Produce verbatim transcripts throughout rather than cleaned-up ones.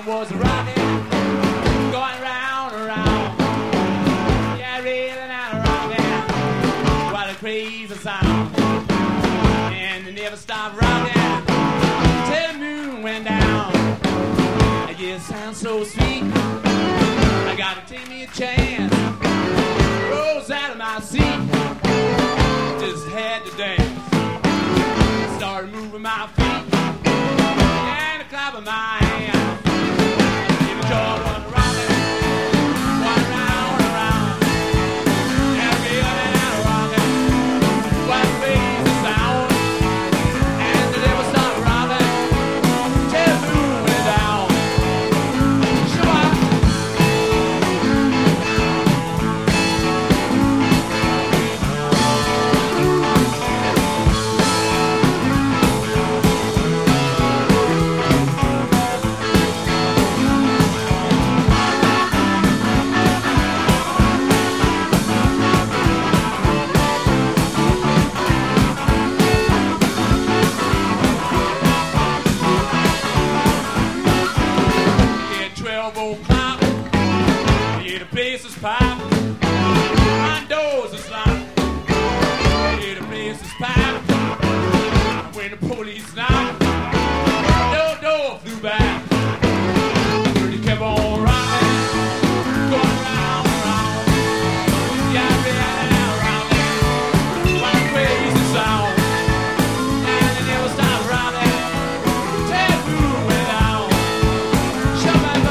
town was rocking, going round and round. Yeah, reeling and rocking, what a crazy sound. And they never stopped rocking till the moon went down. I guess it sounds so sweet, I gotta take me a chance. Rose out of my seat, just had to dance. Started moving my feet and a clap of my hands. Give a joy run rocking, one round and round. And reeling and rocking, what a crazy sound. And they never stopped rocking till the moon went down. Shabbat. twelve o'clock, yeah, the place is packed. My doors is locked, yeah, the place is packed. When the police knocked, no door flew back. They kept on rocking, going round and round. Yeah, reeling and rocking, what a crazy sound. And they never stopped rocking till the moon went down. Shabbat.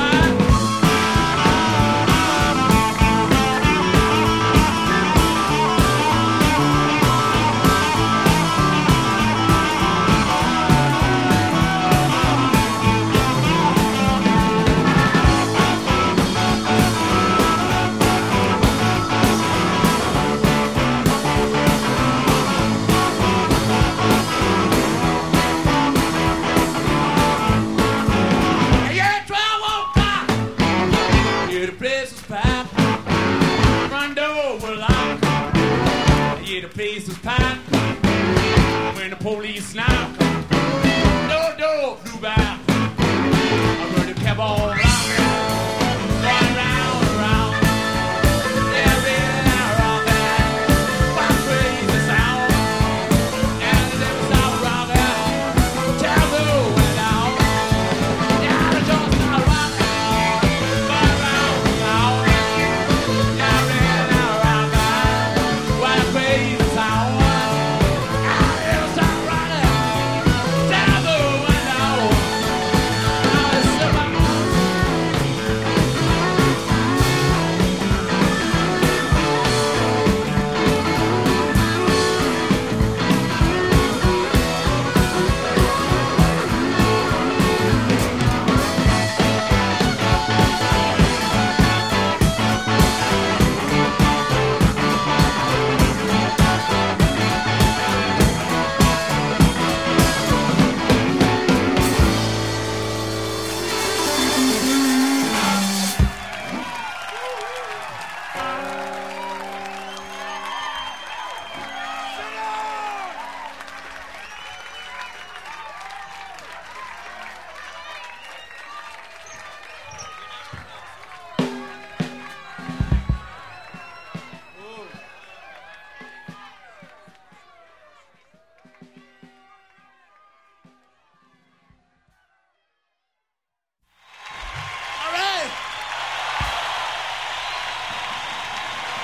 Yeah, twelve o'clock, yeah, the place was packed. Front door was locked, yeah, the place was packed.